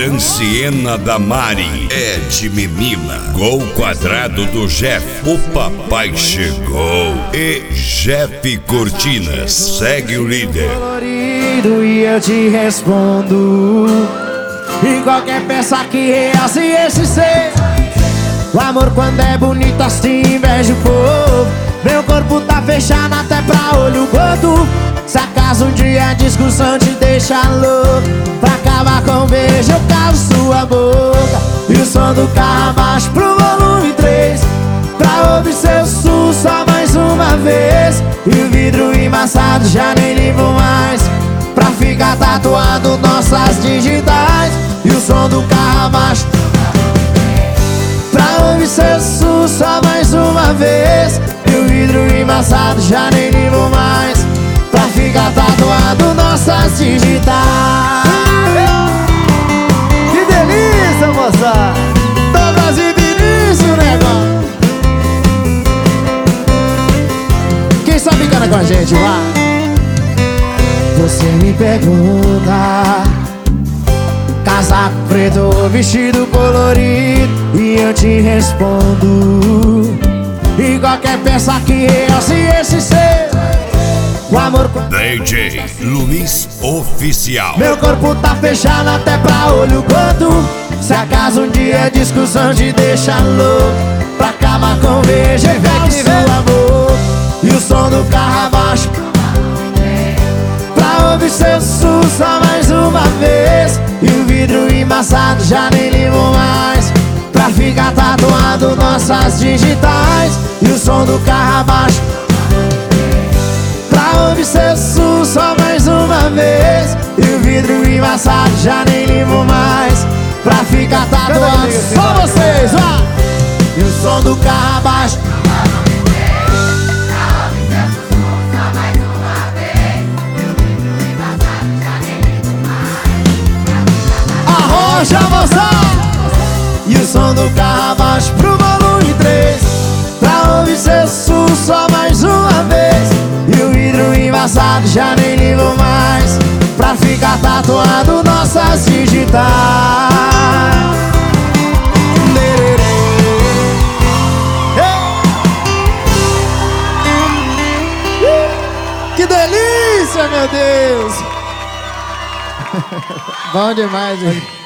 Franciena da Mari é de menina. Gol quadrado do Jeff, o papai chegou. E Jeff Cortinas segue o líder. Colorido e eu te respondo. E qualquer peça que realce esse ser. O amor quando é bonito assim inveja o povo. Meu corpo tá fechado até pra olho gordo. Se acaso um dia a discussão te deixa louco, pra acabar com o beijo eu calo sua boca. E o som do carro abaixo pro volume 3, pra ouvir seu sussurro só mais uma vez. E o vidro embaçado já nem limpo mais, pra ficar tatuado nossas digitais. E o som do carro abaixo, pra ouvir seu sussurro só mais uma vez. E o vidro embaçado já nem limpo mais, pra ficar tatuado nossas digitais. Que delícia, moça! Douglas e Vinícius, negão. Quem sabe canta com a gente, vai. Você me pergunta: casaco preto ou vestido colorido? E eu te respondo: e qualquer peça que realce esse ser. O amor DJ Luiz Oficial. Meu corpo tá fechado até pra olho gordo. Se acaso um dia a discussão te deixa louco, pra acabar com beijo e ver sua boca. E o som do carro abaixo, pra ouvir seu sussurro só mais uma vez. E o vidro embaçado já nem limpo mais, pra ficar tatuado nossas digitais. E o som do carro abaixo, pra ouvir seu sussurro só mais uma vez. E o vidro embaçado já nem limpo mais, pra ficar tatuado só vocês, vai! E o som do carro abaixo, arrocha, moça! E o som do carro abaixo pro volume 3, pra ouvir seu sussurro só mais uma vez. E o vidro embaçado já nem limpo mais, pra ficar tatuado nossas digitais. Que delícia, meu Deus! Bom demais, hein?